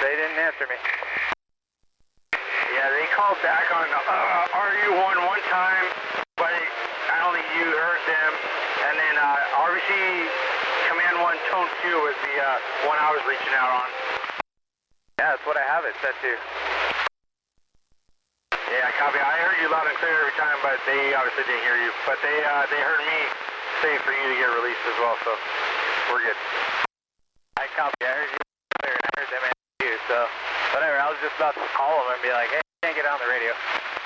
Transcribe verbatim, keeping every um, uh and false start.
they didn't answer me. Yeah, they called back on uh, R U one one time, but I don't think you heard them. And then uh, R B C Command one Tone two was the uh, one I was reaching out on. Yeah, that's what I have it set to. Yeah, copy. I heard you loud and clear every time, but they obviously didn't hear you. But they uh, they heard me say for you to get released as well, so we're good. I copy. I heard you clear, and I heard them answer you, so whatever. I was just about to call them and be like, hey, I can't get on the radio.